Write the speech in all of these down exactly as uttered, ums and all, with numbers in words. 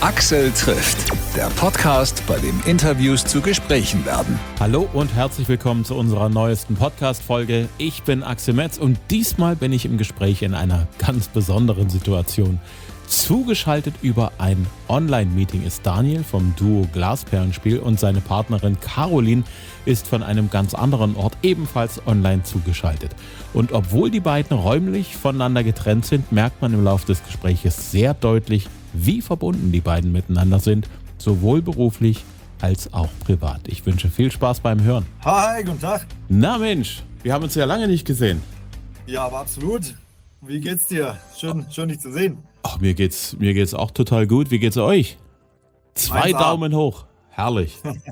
Axel trifft, der Podcast, bei dem Interviews zu Gesprächen werden. Hallo und herzlich willkommen zu unserer neuesten Podcast-Folge. Ich bin Axel Metz und diesmal bin ich im Gespräch in einer ganz besonderen Situation. Zugeschaltet über ein Online-Meeting ist Daniel vom Duo Glasperlenspiel und seine Partnerin Caroline ist von einem ganz anderen Ort ebenfalls online zugeschaltet. Und obwohl die beiden räumlich voneinander getrennt sind, merkt man im Laufe des Gespräches sehr deutlich, wie verbunden die beiden miteinander sind, sowohl beruflich als auch privat. Ich wünsche viel Spaß beim Hören. Hi, guten Tag. Na Mensch, wir haben uns ja lange nicht gesehen. Ja, aber absolut. Wie geht's dir? Schön, schön dich zu sehen. Ach, mir geht's, mir geht's auch total gut. Wie geht's euch? Zwei eins A. Daumen hoch. Herrlich.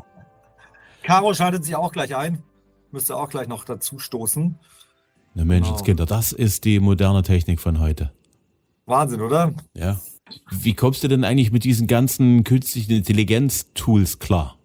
Caro schaltet sich auch gleich ein. Müsste auch gleich noch dazu stoßen. Na Menschenskinder, das ist die moderne Technik von heute. Wahnsinn, oder? Ja. Wie kommst du denn eigentlich mit diesen ganzen künstlichen Intelligenz-Tools klar?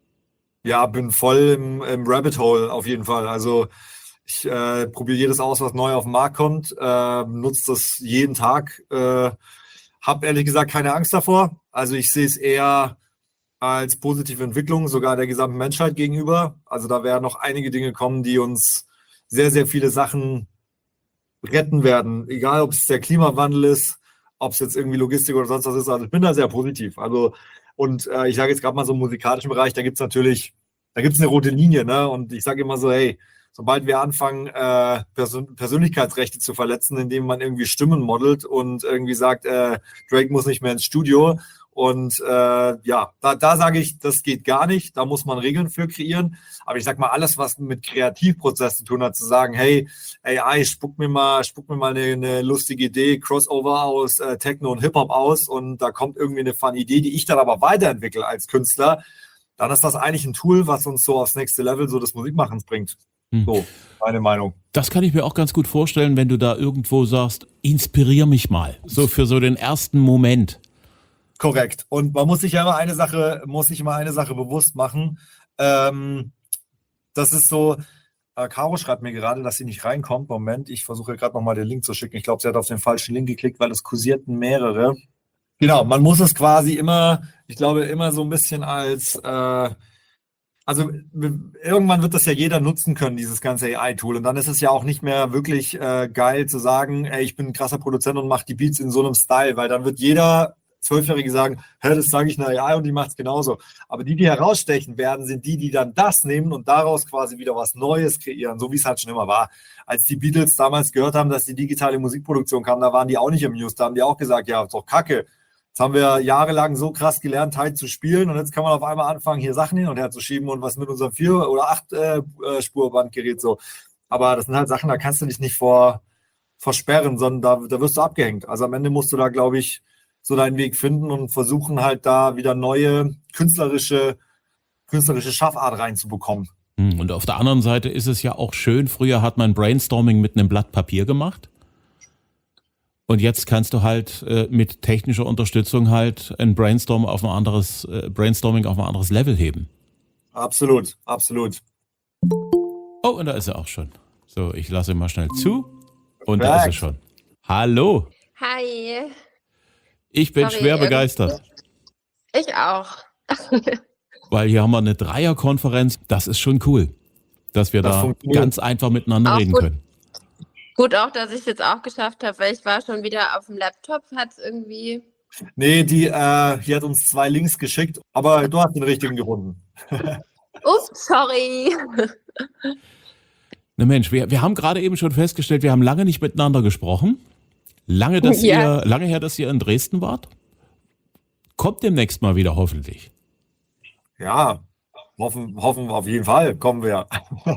Ja, bin voll im, im Rabbit Hole auf jeden Fall. Also ich äh, probiere jedes aus, was neu auf den Markt kommt, äh, nutze das jeden Tag. Äh, habe ehrlich gesagt keine Angst davor. Also ich sehe es eher als positive Entwicklung, sogar der gesamten Menschheit gegenüber. Also da werden noch einige Dinge kommen, die uns sehr, sehr viele Sachen retten werden. Egal, ob es der Klimawandel ist, ob es jetzt irgendwie Logistik oder sonst was ist. Also ich bin da sehr positiv. Also und äh, ich sage jetzt gerade mal so im musikalischen Bereich, da gibt es natürlich, da gibt es eine rote Linie, ne? Und ich sage immer so, hey, sobald wir anfangen, äh, Persön- Persönlichkeitsrechte zu verletzen, indem man irgendwie Stimmen modelt und irgendwie sagt, äh, Drake muss nicht mehr ins Studio. Und äh, ja, da, da sage ich, das geht gar nicht. Da muss man Regeln für kreieren. Aber ich sag mal, alles, was mit Kreativprozess zu tun hat, zu sagen, hey, A I, spuck mir mal, spuck mir mal eine, eine lustige Idee, Crossover aus äh, Techno und Hip-Hop aus und da kommt irgendwie eine fun Idee, die ich dann aber weiterentwickle als Künstler, dann ist das eigentlich ein Tool, was uns so aufs nächste Level so des Musikmachens bringt. Hm. So, meine Meinung. Das kann ich mir auch ganz gut vorstellen, wenn du da irgendwo sagst, inspirier mich mal. So für so den ersten Moment. Korrekt. Und man muss sich ja immer eine Sache, muss sich immer eine Sache bewusst machen. Ähm, das ist so, äh, Caro schreibt mir gerade, dass sie nicht reinkommt. Moment, ich versuche gerade nochmal den Link zu schicken. Ich glaube, sie hat auf den falschen Link geklickt, weil es kursierten mehrere. Genau, man muss es quasi immer, ich glaube, immer so ein bisschen als, äh, also irgendwann wird das ja jeder nutzen können, dieses ganze A I-Tool. Und dann ist es ja auch nicht mehr wirklich äh, geil zu sagen, ey, ich bin ein krasser Produzent und mache die Beats in so einem Style, weil dann wird jeder Zwölfjährige sagen, hä, das sage ich einer A I und die macht es genauso. Aber die, die herausstechen werden, sind die, die dann das nehmen und daraus quasi wieder was Neues kreieren, so wie es halt schon immer war. Als die Beatles damals gehört haben, dass die digitale Musikproduktion kam, da waren die auch nicht amused, da haben die auch gesagt, ja, ist doch kacke. Jetzt haben wir jahrelang so krass gelernt, Teil zu spielen und jetzt kann man auf einmal anfangen, hier Sachen hin und her zu schieben und was mit unserem vier- oder acht äh, Spurbandgerät so. Aber das sind halt Sachen, da kannst du dich nicht vor versperren, sondern da, da wirst du abgehängt. Also am Ende musst du da, glaube ich, so deinen Weg finden und versuchen halt da wieder neue künstlerische, künstlerische Schaffart reinzubekommen. Und auf der anderen Seite ist es ja auch schön, früher hat man Brainstorming mit einem Blatt Papier gemacht. Und jetzt kannst du halt äh, mit technischer Unterstützung halt ein Brainstorm auf ein anderes, äh, Brainstorming auf ein anderes Level heben. Absolut, absolut. Oh, und da ist er auch schon. So, ich lasse ihn mal schnell zu. Und da ist er schon. Hallo. Hi. Ich bin Sorry, schwer begeistert. Ich auch. Weil hier haben wir eine Dreierkonferenz. Das ist schon cool, dass wir Das da funktioniert. ganz einfach miteinander Auch reden gut. können. Gut auch, dass ich es jetzt auch geschafft habe, weil ich war schon wieder auf dem Laptop, hat es irgendwie... Nee, die, äh, die hat uns zwei Links geschickt, aber du hast den richtigen gefunden. Ups, sorry. Na Mensch, wir, wir haben gerade eben schon festgestellt, wir haben lange nicht miteinander gesprochen. Lange, dass Ja. ihr, lange her, dass ihr in Dresden wart. Kommt demnächst mal wieder, hoffentlich. Ja, hoffen, hoffen auf jeden Fall, kommen wir.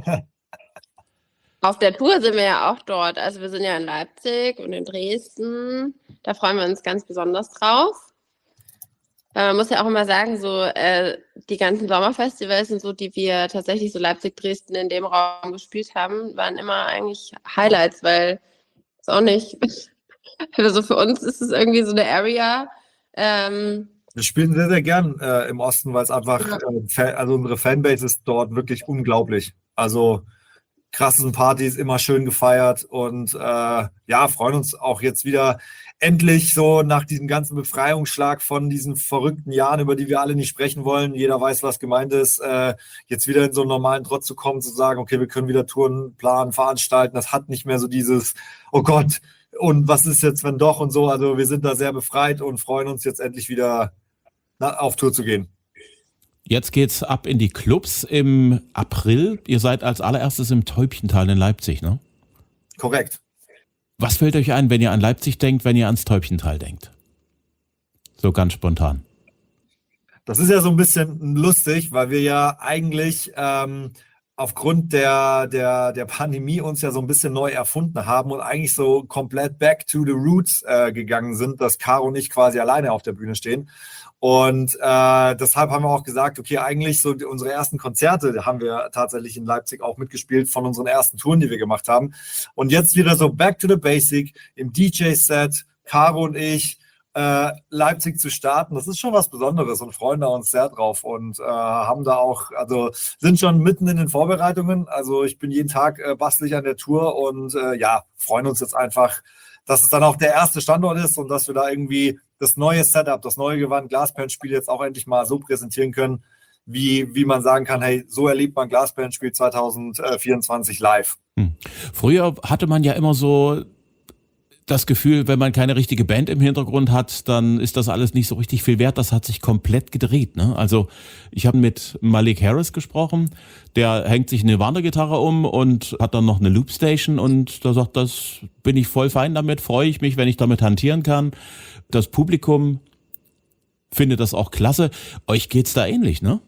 Auf der Tour sind wir ja auch dort. Also wir sind ja in Leipzig und in Dresden. Da freuen wir uns ganz besonders drauf. Weil man muss ja auch immer sagen, so äh, die ganzen Sommerfestivals und so, die wir tatsächlich so Leipzig, Dresden in dem Raum gespielt haben, waren immer eigentlich Highlights, weil ist auch nicht... Also für uns ist es irgendwie so eine Area. Ähm, Wir spielen sehr, sehr gern äh, im Osten, weil es einfach, äh, Fa- also unsere Fanbase ist dort wirklich unglaublich. Also krassen Partys, immer schön gefeiert und äh, ja, freuen uns auch jetzt wieder endlich so nach diesem ganzen Befreiungsschlag von diesen verrückten Jahren, über die wir alle nicht sprechen wollen. Jeder weiß, was gemeint ist, äh, jetzt wieder in so einen normalen Trott zu kommen, zu sagen, okay, wir können wieder Touren planen, veranstalten. Das hat nicht mehr so dieses, oh Gott, und was ist jetzt, wenn doch und so. Also wir sind da sehr befreit und freuen uns jetzt endlich wieder na, auf Tour zu gehen. Jetzt geht's ab in die Clubs im April. Ihr seid als allererstes im Täubchental in Leipzig, ne? Korrekt. Was fällt euch ein, wenn ihr an Leipzig denkt, wenn ihr ans Täubchental denkt? So ganz spontan. Das ist ja so ein bisschen lustig, weil wir ja eigentlich ähm, aufgrund der, der, der Pandemie uns ja so ein bisschen neu erfunden haben und eigentlich so komplett back to the roots äh, gegangen sind, dass Caro und ich quasi alleine auf der Bühne stehen. Und äh, deshalb haben wir auch gesagt, okay, eigentlich so die, unsere ersten Konzerte haben wir tatsächlich in Leipzig auch mitgespielt von unseren ersten Touren, die wir gemacht haben. Und jetzt wieder so back to the basic im D J-Set, Caro und ich, äh, Leipzig zu starten. Das ist schon was Besonderes und freuen da uns sehr drauf und äh, haben da auch, also sind schon mitten in den Vorbereitungen. Also ich bin jeden Tag äh, bastelig an der Tour und äh, ja, freuen uns jetzt einfach, dass es dann auch der erste Standort ist und dass wir da irgendwie das neue Setup, das neue Gewand Glasbandspiel jetzt auch endlich mal so präsentieren können, wie, wie man sagen kann, hey, so erlebt man Glasbandspiel zwanzig vierundzwanzig live. Hm. Früher hatte man ja immer so das Gefühl, wenn man keine richtige Band im Hintergrund hat, dann ist das alles nicht so richtig viel wert. Das hat sich komplett gedreht, ne? Also ich habe mit Malik Harris gesprochen, der hängt sich eine Wandergitarre um und hat dann noch eine Loopstation und da sagt, das bin ich voll fein damit, freue ich mich, wenn ich damit hantieren kann. Das Publikum findet das auch klasse. Euch geht's da ähnlich, ne?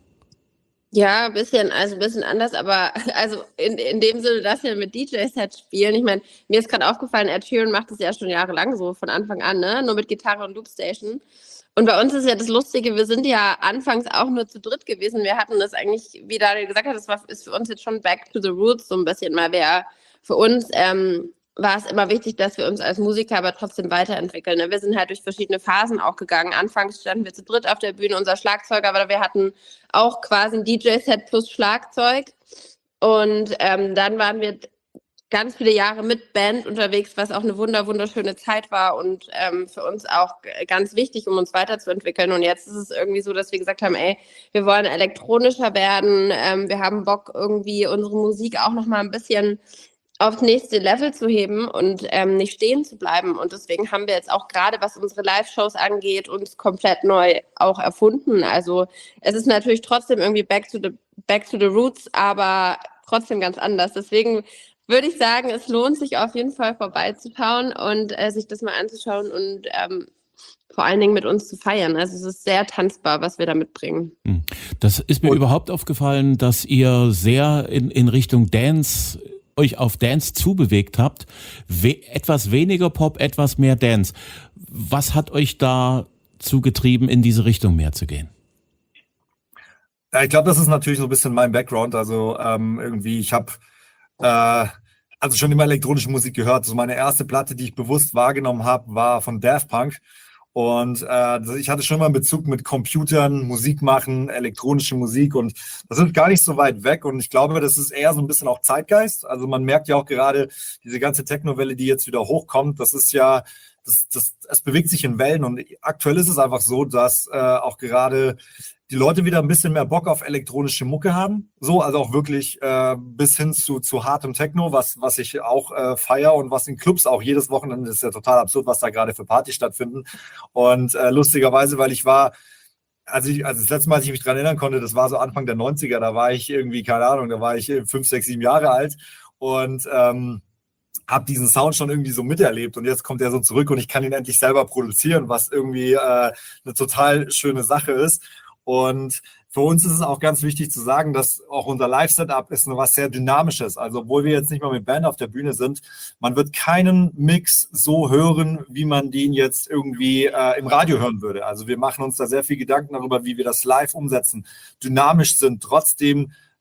Ja, ein bisschen, also ein bisschen anders, aber also in, in dem Sinne, dass wir mit D J-Sets spielen. Ich meine, mir ist gerade aufgefallen, Ed Sheeran macht das ja schon jahrelang so, von Anfang an, ne? Nur mit Gitarre und Loopstation. Und bei uns ist ja das Lustige, wir sind ja anfangs auch nur zu dritt gewesen. Wir hatten das eigentlich, wie Daniel gesagt hat, das war, ist für uns jetzt schon back to the roots so ein bisschen, weil wir für uns ähm, war es immer wichtig, dass wir uns als Musiker aber trotzdem weiterentwickeln. Wir sind halt durch verschiedene Phasen auch gegangen. Anfangs standen wir zu dritt auf der Bühne, unser Schlagzeuger, aber wir hatten auch quasi ein D J-Set plus Schlagzeug. Und ähm, dann waren wir ganz viele Jahre mit Band unterwegs, was auch eine wunder wunderschöne Zeit war und ähm, für uns auch ganz wichtig, um uns weiterzuentwickeln. Und jetzt ist es irgendwie so, dass wir gesagt haben, ey, wir wollen elektronischer werden. Ähm, wir haben Bock, irgendwie unsere Musik auch noch mal ein bisschen aufs nächste Level zu heben und ähm, nicht stehen zu bleiben. Und deswegen haben wir jetzt auch gerade, was unsere Live-Shows angeht, uns komplett neu auch erfunden. Also es ist natürlich trotzdem irgendwie back to the, back to the roots, aber trotzdem ganz anders. Deswegen würde ich sagen, es lohnt sich auf jeden Fall vorbeizuschauen und äh, sich das mal anzuschauen und ähm, vor allen Dingen mit uns zu feiern. Also es ist sehr tanzbar, was wir da mitbringen. Das ist mir und überhaupt aufgefallen, dass ihr sehr in, in Richtung Dance euch auf Dance zubewegt habt. We- etwas weniger Pop, etwas mehr Dance. Was hat euch da zugetrieben, in diese Richtung mehr zu gehen? Ja, ich glaube, das ist natürlich so ein bisschen mein Background. Also ähm, irgendwie, ich habe äh, also schon immer elektronische Musik gehört. Also meine erste Platte, die ich bewusst wahrgenommen habe, war von Daft Punk. Und äh, ich hatte schon mal einen Bezug mit Computern, Musik machen, elektronische Musik und das ist gar nicht so weit weg und ich glaube, das ist eher so ein bisschen auch Zeitgeist. Also man merkt ja auch gerade diese ganze Techno-Welle, die jetzt wieder hochkommt, das ist ja, das, das, es bewegt sich in Wellen und aktuell ist es einfach so, dass äh, auch gerade die Leute wieder ein bisschen mehr Bock auf elektronische Mucke haben. So, also auch wirklich äh, bis hin zu, zu hartem Techno, was, was ich auch äh, feiere und was in Clubs auch jedes Wochenende, das ist ja total absurd, was da gerade für Partys stattfinden. Und äh, lustigerweise, weil ich war, also, ich, also das letzte Mal, als ich mich dran erinnern konnte, das war so Anfang der neunziger, da war ich irgendwie, keine Ahnung, da war ich fünf, sechs, sieben Jahre alt und ähm, habe diesen Sound schon irgendwie so miterlebt und jetzt kommt er so zurück und ich kann ihn endlich selber produzieren, was irgendwie äh, eine total schöne Sache ist. Und für uns ist es auch ganz wichtig zu sagen, dass auch unser Live-Setup ist was sehr Dynamisches. Also obwohl wir jetzt nicht mal mit Band auf der Bühne sind, man wird keinen Mix so hören, wie man den jetzt irgendwie äh, im Radio hören würde. Also wir machen uns da sehr viel Gedanken darüber, wie wir das live umsetzen, dynamisch sind, trotzdem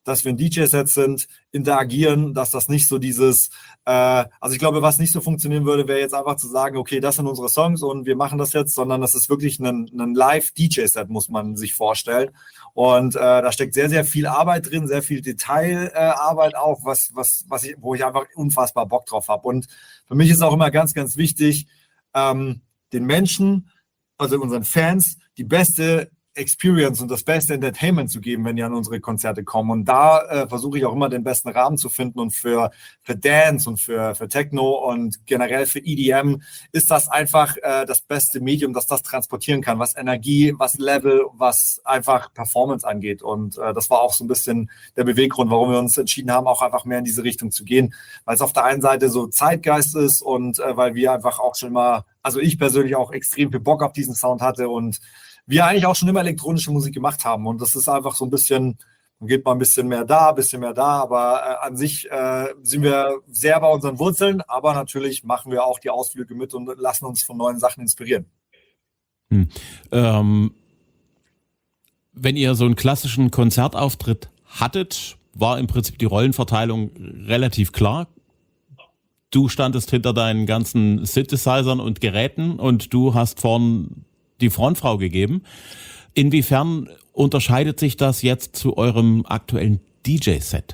dass wir ein D J-Set sind, interagieren, dass das nicht so dieses, äh, also ich glaube, was nicht so funktionieren würde, wäre jetzt einfach zu sagen, okay, das sind unsere Songs und wir machen das jetzt, sondern das ist wirklich ein, ein Live-D J-Set, muss man sich vorstellen. Und äh, da steckt sehr, sehr viel Arbeit drin, sehr viel Detailarbeit äh, auch, was, was, was ich, wo ich einfach unfassbar Bock drauf habe. Und für mich ist auch immer ganz, ganz wichtig, ähm, den Menschen, also unseren Fans, die beste Experience und das beste Entertainment zu geben, wenn die an unsere Konzerte kommen. Und da äh, versuche ich auch immer den besten Rahmen zu finden. Und für, für Dance und für, für Techno und generell für E D M ist das einfach äh, das beste Medium, das das transportieren kann, was Energie, was Level, was einfach Performance angeht. Und äh, das war auch so ein bisschen der Beweggrund, warum wir uns entschieden haben, auch einfach mehr in diese Richtung zu gehen. Weil es auf der einen Seite so Zeitgeist ist und äh, weil wir einfach auch schon mal, also ich persönlich auch extrem viel Bock auf diesen Sound hatte und wir eigentlich auch schon immer elektronische Musik gemacht haben. Und das ist einfach so ein bisschen, dann geht mal ein bisschen mehr da, ein bisschen mehr da. Aber äh, an sich äh, sind wir sehr bei unseren Wurzeln. Aber natürlich machen wir auch die Ausflüge mit und lassen uns von neuen Sachen inspirieren. Hm. Ähm, wenn ihr so einen klassischen Konzertauftritt hattet, war im Prinzip die Rollenverteilung relativ klar. Du standest hinter deinen ganzen Synthesizern und Geräten und du hast vorn die Frontfrau gegeben. Inwiefern unterscheidet sich das jetzt zu eurem aktuellen D J-Set?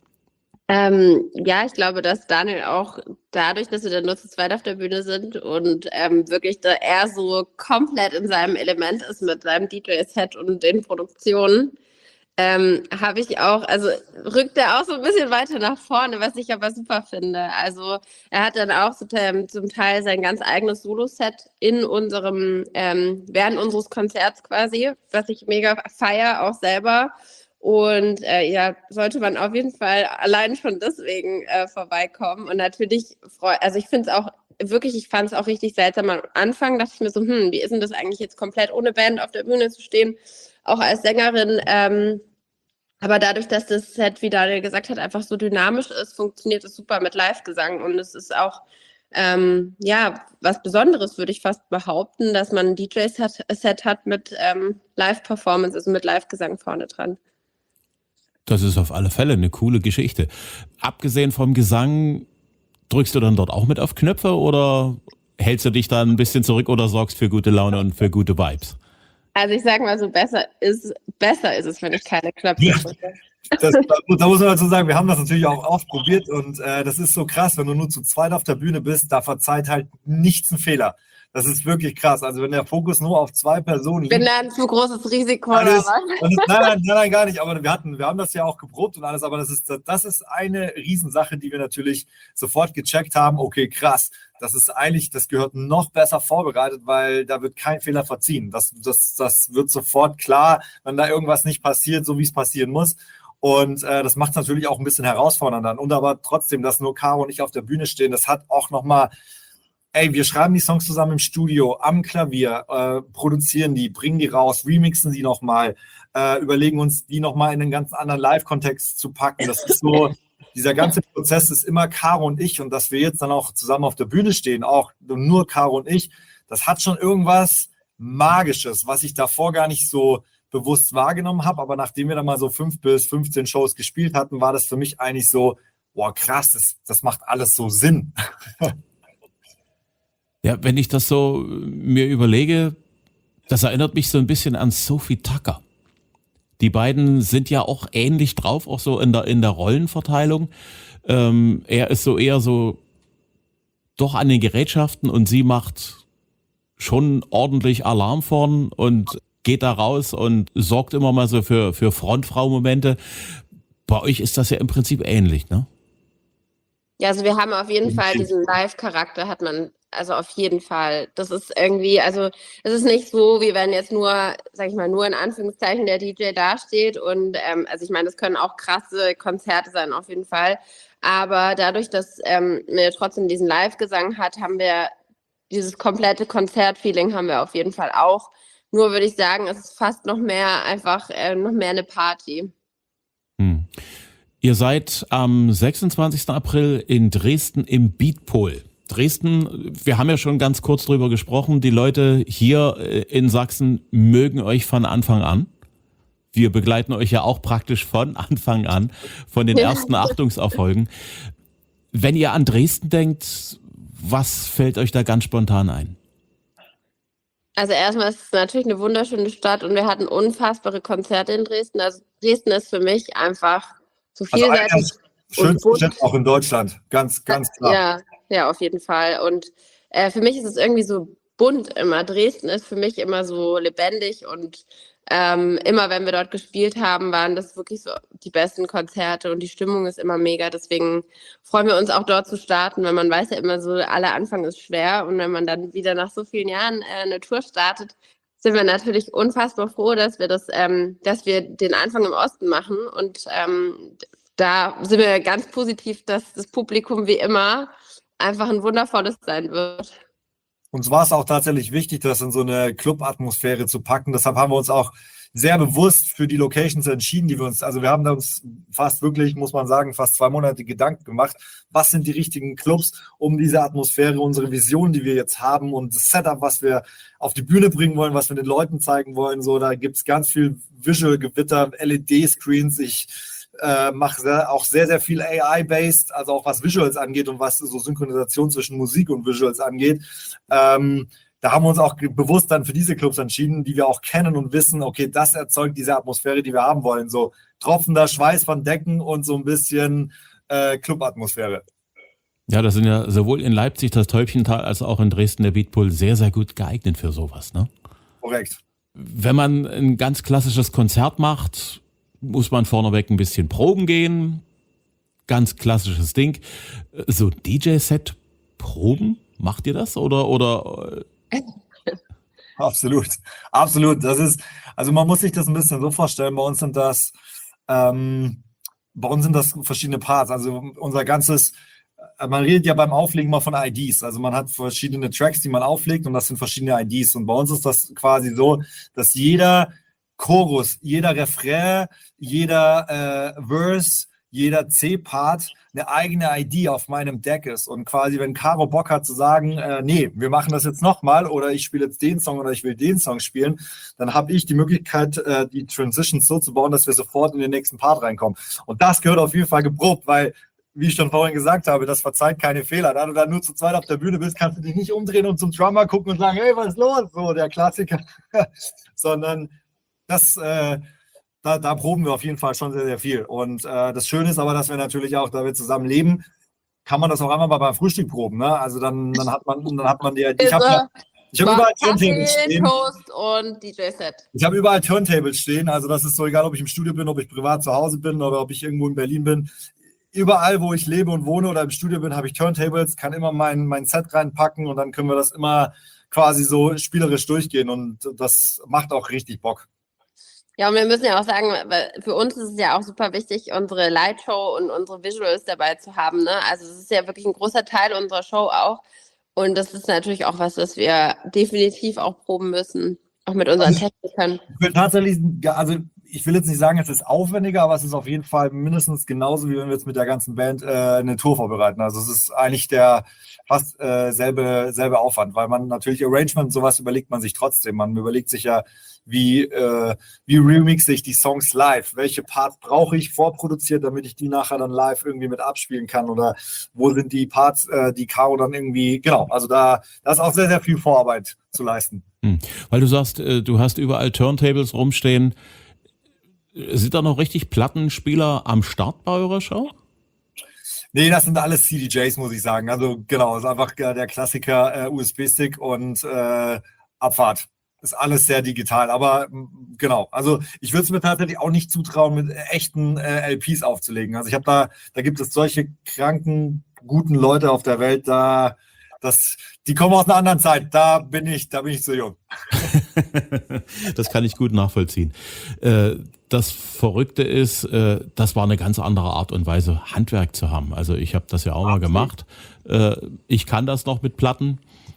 Ähm, ja, ich glaube, dass Daniel auch dadurch, dass wir dann nur zu zweit auf der Bühne sind und ähm, wirklich da er so komplett in seinem Element ist mit seinem D J-Set und den Produktionen, ähm, habe ich auch, also rückt er auch so ein bisschen weiter nach vorne, was ich aber super finde. Also er hat dann auch so, ähm, zum Teil sein ganz eigenes Solo-Set in unserem, ähm, während unseres Konzerts quasi, was ich mega feiere, auch selber. Und äh, ja, sollte man auf jeden Fall allein schon deswegen äh, vorbeikommen. Und natürlich, freu also ich finde es auch wirklich, ich fand es auch richtig seltsam am Anfang, dachte ich mir so, hm, wie ist denn das eigentlich jetzt komplett ohne Band auf der Bühne zu stehen, auch als Sängerin. Ähm, aber dadurch, dass das Set, wie Daniel gesagt hat, einfach so dynamisch ist, funktioniert es super mit Live-Gesang. Und es ist auch, ähm, ja, was Besonderes, würde ich fast behaupten, dass man ein D J-Set hat mit ähm, Live-Performance, also mit Live-Gesang vorne dran. Das ist auf alle Fälle eine coole Geschichte. Abgesehen vom Gesang, drückst du dann dort auch mit auf Knöpfe oder hältst du dich da ein bisschen zurück oder sorgst für gute Laune und für gute Vibes? Also ich sage mal so, besser ist, besser ist es, wenn ich keine Knöpfe Ja. drücke. Das, da muss man dazu sagen, wir haben das natürlich auch oft probiert und äh, das ist so krass, wenn du nur zu zweit auf der Bühne bist, da verzeiht halt nichts einen Fehler. Das ist wirklich krass. Also wenn der Fokus nur auf zwei Personen liegt. Ich bin da ein zu großes Risiko, Alles, oder was? und das, nein, nein, nein, nein, gar nicht. Aber wir hatten, wir haben das ja auch geprobt und alles. Aber das ist, das ist eine Riesensache, die wir natürlich sofort gecheckt haben. Okay, krass. Das ist eigentlich, das gehört noch besser vorbereitet, weil da wird kein Fehler verziehen. Das, das, das wird sofort klar, wenn da irgendwas nicht passiert, so wie es passieren muss. Und äh, das macht es natürlich auch ein bisschen herausfordernder. Und aber trotzdem, dass nur Caro und ich auf der Bühne stehen, das hat auch nochmal. Ey, wir schreiben die Songs zusammen im Studio, am Klavier, äh, produzieren die, bringen die raus, remixen die nochmal, äh, überlegen uns, die nochmal in einen ganz anderen Live-Kontext zu packen. Das ist so, dieser ganze Prozess ist immer Caro und ich und dass wir jetzt dann auch zusammen auf der Bühne stehen, auch nur Caro und ich, das hat schon irgendwas Magisches, was ich davor gar nicht so bewusst wahrgenommen habe, aber nachdem wir dann mal so fünf bis fünfzehn Shows gespielt hatten, war das für mich eigentlich so, boah krass, das, das macht alles so Sinn. Ja, wenn ich das so mir überlege, das erinnert mich so ein bisschen an Sophie Tucker. Die beiden sind ja auch ähnlich drauf, auch so in der, in der Rollenverteilung. Ähm, er ist so eher so doch an den Gerätschaften und sie macht schon ordentlich Alarm vorn und geht da raus und sorgt immer mal so für, für Frontfrau-Momente. Bei euch ist das ja im Prinzip ähnlich, ne? Ja, also wir haben auf jeden Fall diesen Live-Charakter, hat man, also auf jeden Fall. Das ist irgendwie, also es ist nicht so, wie wenn jetzt nur, sag ich mal, nur in Anführungszeichen der D J dasteht und ähm, also ich meine, das können auch krasse Konzerte sein, auf jeden Fall. Aber dadurch, dass ähm, wir trotzdem diesen Live-Gesang hat, haben wir dieses komplette Konzert-Feeling haben wir auf jeden Fall auch. Nur würde ich sagen, es ist fast noch mehr einfach, äh, noch mehr eine Party. Hm. Ihr seid am sechsundzwanzigsten April in Dresden im Beatpol. Dresden, wir haben ja schon ganz kurz drüber gesprochen, die Leute hier in Sachsen mögen euch von Anfang an. Wir begleiten euch ja auch praktisch von Anfang an, von den ersten Achtungserfolgen. Wenn ihr an Dresden denkt, was fällt euch da ganz spontan ein? Also erstmal ist es natürlich eine wunderschöne Stadt und wir hatten unfassbare Konzerte in Dresden. Also Dresden ist für mich einfach so Also einer vielseitig. der schönsten Städte auch in Deutschland, ganz, ganz klar. Ja, ja, auf jeden Fall. Und äh, für mich ist es irgendwie so bunt immer. Dresden ist für mich immer so lebendig und ähm, immer, wenn wir dort gespielt haben, waren das wirklich so die besten Konzerte und die Stimmung ist immer mega. Deswegen freuen wir uns auch dort zu starten, weil man weiß ja immer so, aller Anfang ist schwer und wenn man dann wieder nach so vielen Jahren äh, eine Tour startet, sind wir natürlich unfassbar froh, dass wir das, ähm, dass wir den Anfang im Osten machen und ähm, da sind wir ganz positiv, dass das Publikum wie immer einfach ein wundervolles sein wird. Uns war es auch tatsächlich wichtig, das in so eine Club-Atmosphäre zu packen. Deshalb haben wir uns auch sehr bewusst für die Locations entschieden, die wir uns, also wir haben da uns fast wirklich, muss man sagen, fast zwei Monate Gedanken gemacht, was sind die richtigen Clubs, um diese Atmosphäre, unsere Vision, die wir jetzt haben und das Setup, was wir auf die Bühne bringen wollen, was wir den Leuten zeigen wollen. So, da gibt es ganz viel Visual-Gewitter, L E D-Screens. Ich äh, mache auch sehr, sehr viel A I-based, also auch was Visuals angeht und was so Synchronisation zwischen Musik und Visuals angeht. Ähm, da haben wir uns auch bewusst dann für diese Clubs entschieden, die wir auch kennen und wissen, okay, das erzeugt diese Atmosphäre, die wir haben wollen. So tropfender Schweiß von Decken und so ein bisschen äh, Club-Atmosphäre. Ja, das sind ja sowohl in Leipzig das Täubchental als auch in Dresden der Beatpool sehr, sehr gut geeignet für sowas, ne? Korrekt. Wenn man ein ganz klassisches Konzert macht, muss man vorneweg ein bisschen proben gehen. Ganz klassisches Ding. So D J-Set proben, macht ihr das? Oder, oder? Absolut, absolut. Das ist, also man muss sich das ein bisschen so vorstellen, bei uns sind das, ähm, bei uns sind das verschiedene Parts. Also unser ganzes, man redet ja beim Auflegen mal von I Ds. Also man hat verschiedene Tracks, die man auflegt und das sind verschiedene I Ds. Und bei uns ist das quasi so, dass jeder Chorus, jeder Refrain, jeder äh, Verse, jeder C-Part eine eigene I D auf meinem Deck ist. Und quasi, wenn Caro Bock hat zu sagen, äh, nee, wir machen das jetzt nochmal oder ich spiele jetzt den Song oder ich will den Song spielen, dann habe ich die Möglichkeit, äh, die Transitions so zu bauen, dass wir sofort in den nächsten Part reinkommen. Und das gehört auf jeden Fall geprobt, weil, wie ich schon vorhin gesagt habe, das verzeiht keine Fehler. Da du dann nur zu zweit auf der Bühne bist, kannst du dich nicht umdrehen und zum Drummer gucken und sagen, hey, was ist los? So, der Klassiker. Sondern das, äh, da, da proben wir auf jeden Fall schon sehr, sehr viel. Und äh, das Schöne ist aber, dass wir natürlich auch, da wir zusammen leben, kann man das auch einmal mal beim Frühstück proben. Ne? Also dann, dann hat man, dann hat man die. Ich habe ja, ich hab überall Turntables stehen. Toast und D J-Set. Ich habe überall Turntables stehen. Also das ist so egal, ob ich im Studio bin, ob ich privat zu Hause bin oder ob ich irgendwo in Berlin bin. Überall, wo ich lebe und wohne oder im Studio bin, habe ich Turntables, kann immer mein, mein Set reinpacken und dann können wir das immer quasi so spielerisch durchgehen. Und das macht auch richtig Bock. Ja, und wir müssen ja auch sagen, weil für uns ist es ja auch super wichtig, unsere Lightshow und unsere Visuals dabei zu haben. Ne? Also es ist ja wirklich ein großer Teil unserer Show auch. Und das ist natürlich auch was, was wir definitiv auch proben müssen, auch mit unseren also, Technikern. Ich will tatsächlich, also ich will jetzt nicht sagen, es ist aufwendiger, aber es ist auf jeden Fall mindestens genauso, wie wenn wir jetzt mit der ganzen Band äh, eine Tour vorbereiten. Also es ist eigentlich der fast äh, selbe, selbe Aufwand, weil man natürlich Arrangement, sowas überlegt man sich trotzdem. Man überlegt sich ja, wie, äh, wie remixe ich die Songs live? Welche Parts brauche ich vorproduziert, damit ich die nachher dann live irgendwie mit abspielen kann? Oder wo sind die Parts, äh, die Caro dann irgendwie, genau, also da, da ist auch sehr, sehr viel Vorarbeit zu leisten. Hm. Weil du sagst, äh, du hast überall Turntables rumstehen. Sind da noch richtig Plattenspieler am Start bei eurer Show? Nee, das sind alles C D Js, muss ich sagen. Also genau, ist einfach der Klassiker äh, U S B-Stick und äh, Abfahrt. Ist alles sehr digital, aber genau. Also ich würde es mir tatsächlich auch nicht zutrauen, mit echten äh, L Ps aufzulegen. Also ich habe da, da gibt es solche kranken, guten Leute auf der Welt, da das, die kommen aus einer anderen Zeit. Da bin ich, da bin ich zu jung. Das kann ich gut nachvollziehen. Das Verrückte ist, das war eine ganz andere Art und Weise, Handwerk zu haben. Also ich habe das ja auch mal gemacht. Ich kann das noch mit Platten,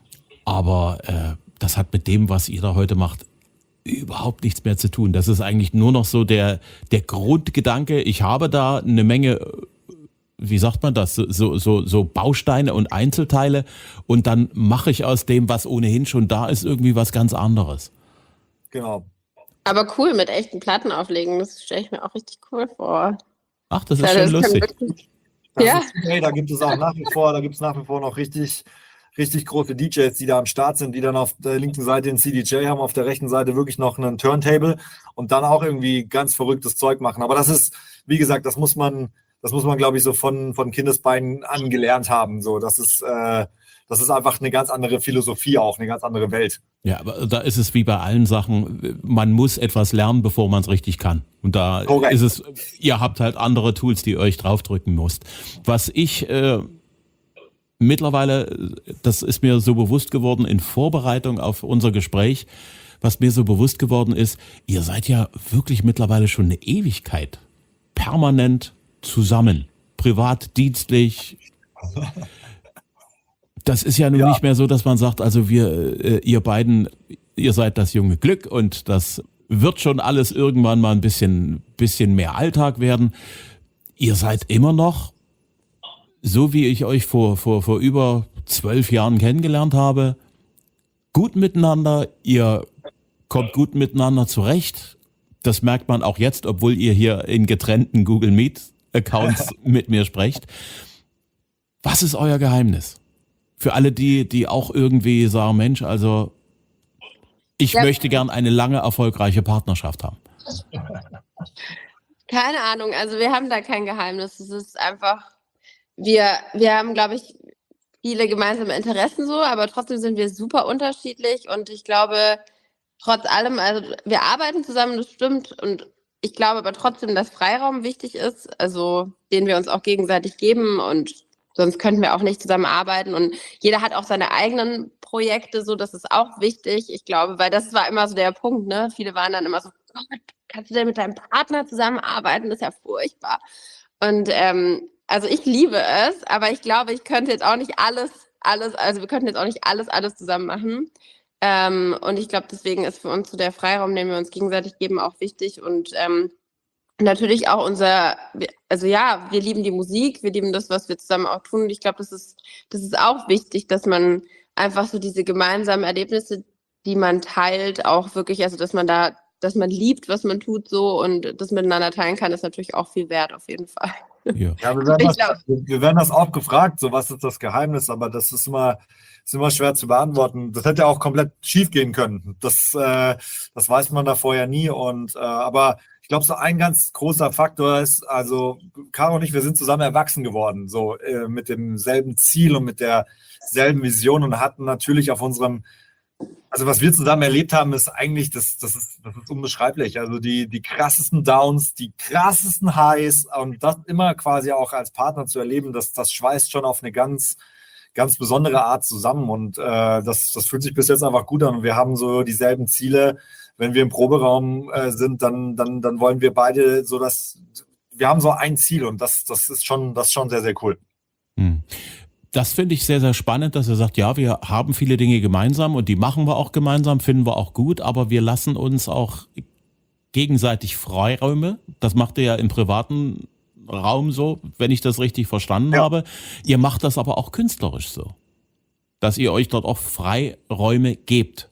aber das hat mit dem, was ihr da heute macht, überhaupt nichts mehr zu tun. Das ist eigentlich nur noch so der, der Grundgedanke. Ich habe da eine Menge, wie sagt man das, so, so, so Bausteine und Einzelteile und dann mache ich aus dem, was ohnehin schon da ist, irgendwie was ganz anderes. Genau. Aber cool, mit echten Platten auflegen, das stelle ich mir auch richtig cool vor. Ach, das ist Ja, schon das kann lustig. wirklich- Das Ja. ist, hey, da gibt es auch nach wie vor, da gibt es nach wie vor noch richtig, richtig große D Js, die da am Start sind, die dann auf der linken Seite den C D J haben, auf der rechten Seite wirklich noch einen Turntable und dann auch irgendwie ganz verrücktes Zeug machen. Aber das ist, wie gesagt, das muss man, das muss man, glaube ich, so von, von Kindesbeinen an gelernt haben. So, das ist, äh, das ist einfach eine ganz andere Philosophie auch, eine ganz andere Welt. Ja, aber da ist es wie bei allen Sachen, man muss etwas lernen, bevor man es richtig kann. Und da Korrekt. ist es, ihr habt halt andere Tools, die ihr euch draufdrücken müsst. Was ich äh, mittlerweile, das ist mir so bewusst geworden in Vorbereitung auf unser Gespräch, was mir so bewusst geworden ist, ihr seid ja wirklich mittlerweile schon eine Ewigkeit permanent zusammen, privat, dienstlich. Das ist ja nun Ja. nicht mehr so, dass man sagt, also wir, äh, ihr beiden, ihr seid das junge Glück und das wird schon alles irgendwann mal ein bisschen, bisschen mehr Alltag werden. Ihr seid immer noch, so wie ich euch vor, vor, vor über zwölf Jahren kennengelernt habe, gut miteinander, ihr kommt gut miteinander zurecht. Das merkt man auch jetzt, obwohl ihr hier in getrennten Google Meet Accounts mit mir sprecht. Was ist euer Geheimnis? Für alle die, die auch irgendwie sagen, Mensch, also ich Ja. möchte gern eine lange, erfolgreiche Partnerschaft haben. Keine Ahnung, also wir haben da kein Geheimnis. Es ist einfach, wir, wir haben, glaube ich, viele gemeinsame Interessen so, aber trotzdem sind wir super unterschiedlich und ich glaube, trotz allem, also wir arbeiten zusammen, das stimmt und ich glaube aber trotzdem, dass Freiraum wichtig ist, also den wir uns auch gegenseitig geben und sonst könnten wir auch nicht zusammenarbeiten und jeder hat auch seine eigenen Projekte, so, das ist auch wichtig, ich glaube, weil das war immer so der Punkt, ne, viele waren dann immer so, oh, kannst du denn mit deinem Partner zusammenarbeiten, das ist ja furchtbar und ähm, also ich liebe es, aber ich glaube, ich könnte jetzt auch nicht alles, alles, also wir könnten jetzt auch nicht alles, alles zusammen machen. Ähm, und ich glaube, deswegen ist für uns so der Freiraum, den wir uns gegenseitig geben, auch wichtig. Und ähm, natürlich auch unser, also ja, wir lieben die Musik, wir lieben das, was wir zusammen auch tun. Und ich glaube, das ist, das ist auch wichtig, dass man einfach so diese gemeinsamen Erlebnisse, die man teilt, auch wirklich, also dass man da, dass man liebt, was man tut so und das miteinander teilen kann, ist natürlich auch viel wert, auf jeden Fall. Ja. Ja, wir werden, Ich das, glaub- wir werden das auch gefragt, so was ist das Geheimnis, aber das ist immer, ist immer schwer zu beantworten. Das hätte ja auch komplett schief gehen können. Das, äh, das weiß man da vorher nie. Und äh, aber ich glaube, so ein ganz großer Faktor ist, also Caro und ich, wir sind zusammen erwachsen geworden, so äh, mit demselben Ziel und mit derselben Vision und hatten natürlich auf unserem Also was wir zusammen erlebt haben, ist eigentlich, das, das, ist, das ist unbeschreiblich. Also die, die krassesten Downs, die krassesten Highs und das immer quasi auch als Partner zu erleben, das, das schweißt schon auf eine ganz, ganz besondere Art zusammen und äh, das, das fühlt sich bis jetzt einfach gut an. Und wir haben so dieselben Ziele. Wenn wir im Proberaum äh, sind, dann, dann, dann wollen wir beide so, dass wir haben so ein Ziel und das, das ist schon, das ist schon sehr, sehr cool. Hm. Das finde ich sehr, sehr spannend, dass er sagt, ja, wir haben viele Dinge gemeinsam und die machen wir auch gemeinsam, finden wir auch gut, aber wir lassen uns auch gegenseitig Freiräume. Das macht ihr ja im privaten Raum so, wenn ich das richtig verstanden Ja. habe. Ihr macht das aber auch künstlerisch so, dass ihr euch dort auch Freiräume gebt.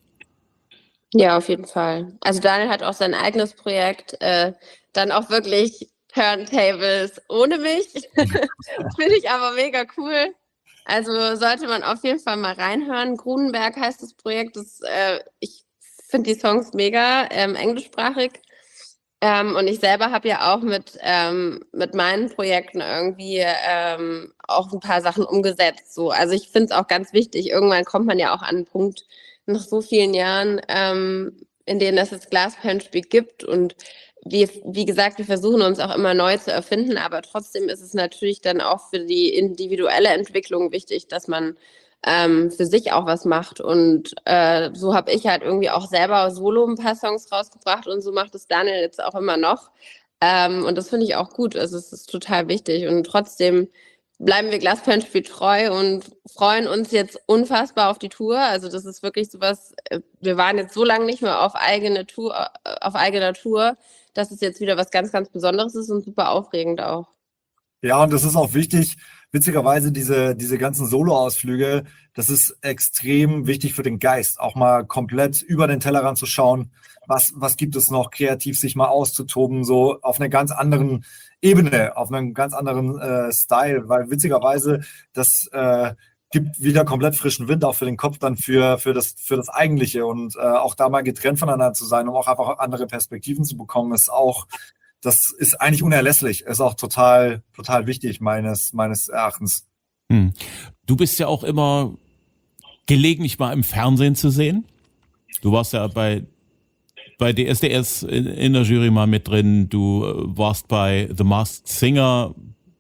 Ja, auf jeden Fall. Also Daniel hat auch sein eigenes Projekt, äh, dann auch wirklich Turntables ohne mich. Finde ich aber mega cool. Also sollte man auf jeden Fall mal reinhören. Grunenberg heißt das Projekt. Das, äh, ich finde die Songs mega ähm, englischsprachig. Ähm, und ich selber habe ja auch mit, ähm, mit meinen Projekten irgendwie ähm, auch ein paar Sachen umgesetzt. So. Also ich finde es auch ganz wichtig. Irgendwann kommt man ja auch an einen Punkt nach so vielen Jahren, ähm, in denen es das Glasperlenspiel gibt. Und wir, wie gesagt, wir versuchen uns auch immer neu zu erfinden, aber trotzdem ist es natürlich dann auch für die individuelle Entwicklung wichtig, dass man ähm, für sich auch was macht. Und äh, so habe ich halt irgendwie auch selber solo ein paar Songs rausgebracht und so macht es Daniel jetzt auch immer noch. Ähm, und das finde ich auch gut. Also es ist total wichtig. Und trotzdem bleiben wir Glasperlenspiel treu und freuen uns jetzt unfassbar auf die Tour. Also das ist wirklich sowas, wir waren jetzt so lange nicht mehr auf eigene Tour, auf eigener Tour, dass es jetzt wieder was ganz, ganz Besonderes ist und super aufregend auch. Ja, und das ist auch wichtig witzigerweise diese, diese ganzen Solo-Ausflüge, das ist extrem wichtig für den Geist, auch mal komplett über den Tellerrand zu schauen, was, was gibt es noch, kreativ sich mal auszutoben, so auf einer ganz anderen Ebene, auf einem ganz anderen äh, Style, weil witzigerweise das äh, gibt wieder komplett frischen Wind auch für den Kopf dann für, für, das, für das Eigentliche und äh, auch da mal getrennt voneinander zu sein, um auch einfach andere Perspektiven zu bekommen, ist auch, das ist eigentlich unerlässlich, ist auch total, total wichtig meines, meines Erachtens. Hm. Du bist ja auch immer gelegentlich mal im Fernsehen zu sehen. Du warst ja bei, bei D S D S in, in der Jury mal mit drin, du warst bei The Masked Singer.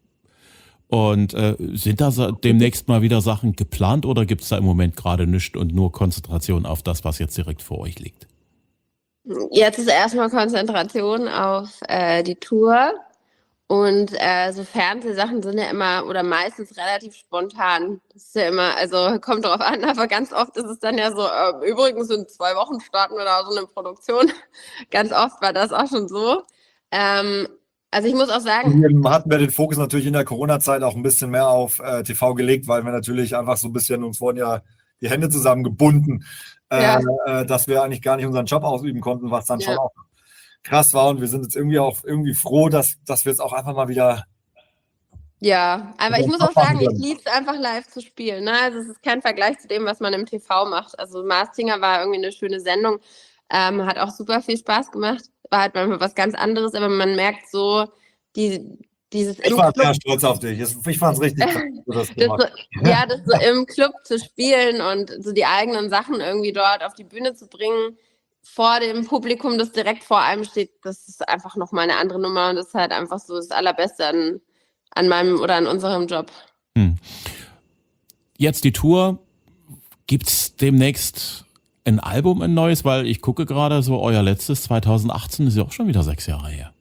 Und äh, sind da so demnächst mal wieder Sachen geplant oder gibt es da im Moment gerade nichts und nur Konzentration auf das, was jetzt direkt vor euch liegt? Jetzt ist erstmal Konzentration auf äh, die Tour und äh, so Fernsehsachen sind ja immer oder meistens relativ spontan. Das ist ja immer, also kommt drauf an, aber ganz oft ist es dann ja so, äh, übrigens in zwei Wochen starten wir da so eine Produktion. Ganz oft war das auch schon so. Ähm, Also ich muss auch sagen, wir hatten wir den Fokus natürlich in der Corona-Zeit auch ein bisschen mehr auf äh, T V gelegt, weil wir natürlich einfach so ein bisschen, uns wurden ja die Hände zusammengebunden, äh, Ja. äh, dass wir eigentlich gar nicht unseren Job ausüben konnten, was dann Ja. schon auch krass war. Und wir sind jetzt irgendwie auch irgendwie froh, dass, dass wir jetzt auch einfach mal wieder. ja, aber Also ich muss das auch sagen, machen wir. ich liebe es einfach live zu spielen. Ne? Also es ist kein Vergleich zu dem, was man im T V macht. Also Masked Singer war irgendwie eine schöne Sendung, ähm, hat auch super viel Spaß gemacht, war halt manchmal was ganz anderes, aber man merkt so, die, dieses Ich im war Club, sehr stolz auf dich. Ich fand es richtig krass, dass du das das gemacht so, ja, das so im Club zu spielen und so die eigenen Sachen irgendwie dort auf die Bühne zu bringen, vor dem Publikum, das direkt vor einem steht, das ist einfach nochmal eine andere Nummer und das ist halt einfach so das Allerbeste an, an meinem oder an unserem Job. Hm. Jetzt die Tour. Gibt's demnächst ein Album, ein neues? Weil ich gucke gerade so, euer letztes zwanzig achtzehn ist ja auch schon wieder sechs Jahre her.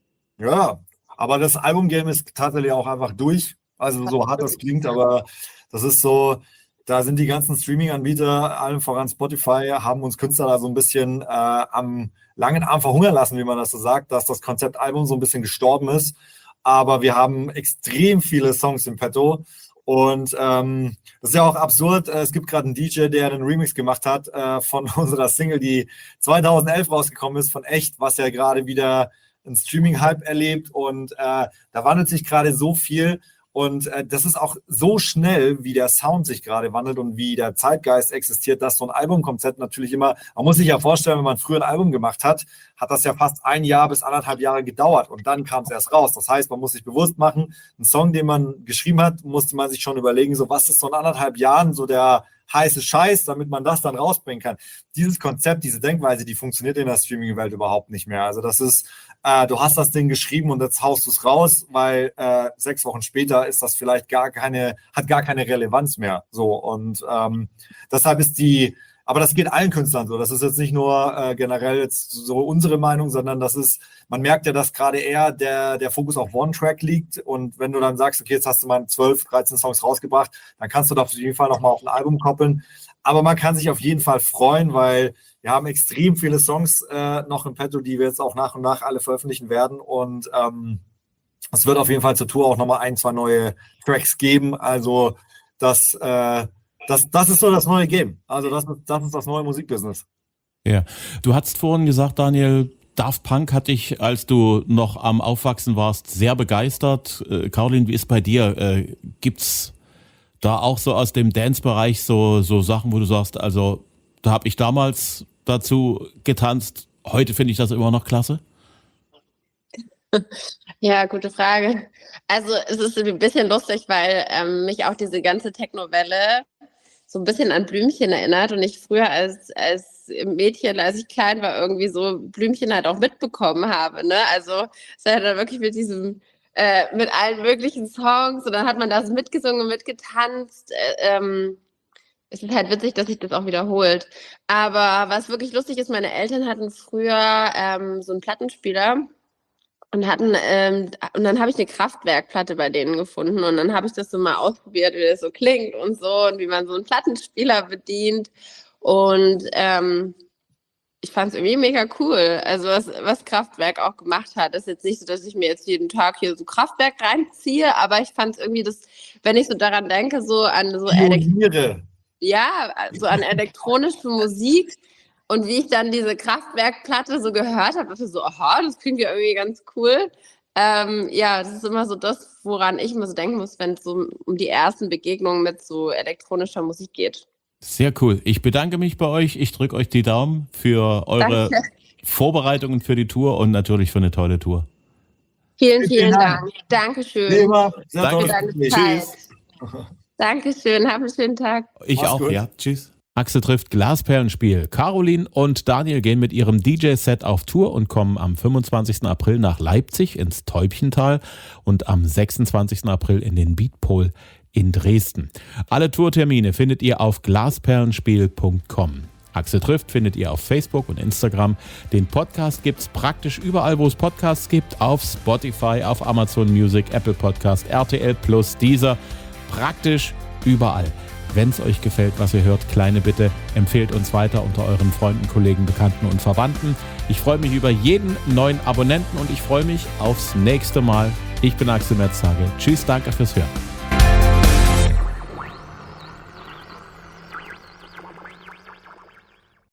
Ja, aber das Album-Game ist tatsächlich auch einfach durch. Also so hart das klingt, aber das ist so, da sind die ganzen Streaming-Anbieter, allen voran Spotify, haben uns Künstler da so ein bisschen äh, am langen Arm verhungern lassen, wie man das so sagt, dass das Konzept Album so ein bisschen gestorben ist. Aber wir haben extrem viele Songs im Petto. Und ähm, das ist ja auch absurd. Es gibt gerade einen D J, der einen Remix gemacht hat äh, von unserer Single, die zweitausendelf rausgekommen ist, von Echt, was ja gerade wieder einen Streaming-Hype erlebt. Und äh, da wandelt sich gerade so viel. Und äh, das ist auch so schnell, wie der Sound sich gerade wandelt und wie der Zeitgeist existiert, dass so ein Albumkonzept natürlich immer, man muss sich ja vorstellen, wenn man früher ein Album gemacht hat, hat das ja fast ein Jahr bis anderthalb Jahre gedauert und dann kam es erst raus. Das heißt, man muss sich bewusst machen, ein Song, den man geschrieben hat, musste man sich schon überlegen, so was ist so in anderthalb Jahren so der heiße Scheiß, damit man das dann rausbringen kann. Dieses Konzept, diese Denkweise, die funktioniert in der Streaming-Welt überhaupt nicht mehr. Also das ist, äh, du hast das Ding geschrieben und jetzt haust du es raus, weil äh, sechs Wochen später ist das vielleicht gar keine, hat gar keine Relevanz mehr. So und ähm, deshalb ist die, aber das geht allen Künstlern so. Das ist jetzt nicht nur äh, generell jetzt so unsere Meinung, sondern das ist, man merkt ja, dass gerade eher der, der Fokus auf One-Track liegt. Und wenn du dann sagst, okay, jetzt hast du mal zwölf, dreizehn Songs rausgebracht, dann kannst du das auf jeden Fall nochmal auf ein Album koppeln. Aber man kann sich auf jeden Fall freuen, weil wir haben extrem viele Songs äh, noch im Petto, die wir jetzt auch nach und nach alle veröffentlichen werden. Und ähm, es wird auf jeden Fall zur Tour auch nochmal ein, zwei neue Tracks geben. Also das äh, Das, das ist so das neue Game. Also das, das ist das neue Musikbusiness. Ja, du hast vorhin gesagt, Daniel, Daft Punk hat dich, als du noch am Aufwachsen warst, sehr begeistert. Äh, Caroline, wie ist bei dir? Äh, gibt's da auch so aus dem Dance-Bereich so, so Sachen, wo du sagst, also da habe ich damals dazu getanzt, heute finde ich das immer noch klasse? Ja, gute Frage. Also es ist ein bisschen lustig, weil ähm, mich auch diese ganze Techno-Welle so ein bisschen an Blümchen erinnert und ich früher als, als Mädchen, als ich klein war, irgendwie so Blümchen halt auch mitbekommen habe. Ne? Also es war ja dann wirklich mit diesem, äh, mit allen möglichen Songs und dann hat man das mitgesungen und mitgetanzt. Äh, ähm, es ist halt witzig, dass sich das auch wiederholt. Aber was wirklich lustig ist, meine Eltern hatten früher ähm, so einen Plattenspieler und hatten, ähm, und dann habe ich eine Kraftwerkplatte bei denen gefunden und dann habe ich das so mal ausprobiert, wie das so klingt und so und wie man so einen Plattenspieler bedient und ähm, ich fand es irgendwie mega cool. Also was, was Kraftwerk auch gemacht hat, ist jetzt nicht so, dass ich mir jetzt jeden Tag hier so Kraftwerk reinziehe, aber ich fand es irgendwie, das, wenn ich so daran denke, so an so Pioniere. ja, so an elektronische Musik und wie ich dann diese Kraftwerkplatte so gehört habe, dachte ich so, aha, das klingt ja irgendwie ganz cool. Ähm, ja, das ist immer so das, woran ich immer so denken muss, wenn es so um die ersten Begegnungen mit so elektronischer Musik geht. Sehr cool. Ich bedanke mich bei euch. Ich drücke euch die Daumen für eure Danke. Vorbereitungen für die Tour und natürlich für eine tolle Tour. Vielen, Vielen vielen Dank. Dank. Dankeschön Thema. Sehr Danke. tolles für deine Gespräch. Zeit. Dankeschön, hab einen schönen Tag. Ich Mach's auch, gut. ja. Tschüss. Axel trifft Glasperlenspiel. Caroline und Daniel gehen mit ihrem D J-Set auf Tour und kommen am fünfundzwanzigsten April nach Leipzig ins Täubchental und am sechsundzwanzigsten April in den Beatpol in Dresden. Alle Tourtermine findet ihr auf glasperlenspiel punkt com. Axel trifft findet ihr auf Facebook und Instagram. Den Podcast gibt's praktisch überall, wo es Podcasts gibt. Auf Spotify, auf Amazon Music, Apple Podcast, R T L Plus, Deezer. Praktisch überall. Wenn es euch gefällt, was ihr hört, kleine Bitte, empfehlt uns weiter unter euren Freunden, Kollegen, Bekannten und Verwandten. Ich freue mich über jeden neuen Abonnenten und ich freue mich aufs nächste Mal. Ich bin Axel Metz, sage Tschüss, danke fürs Hören.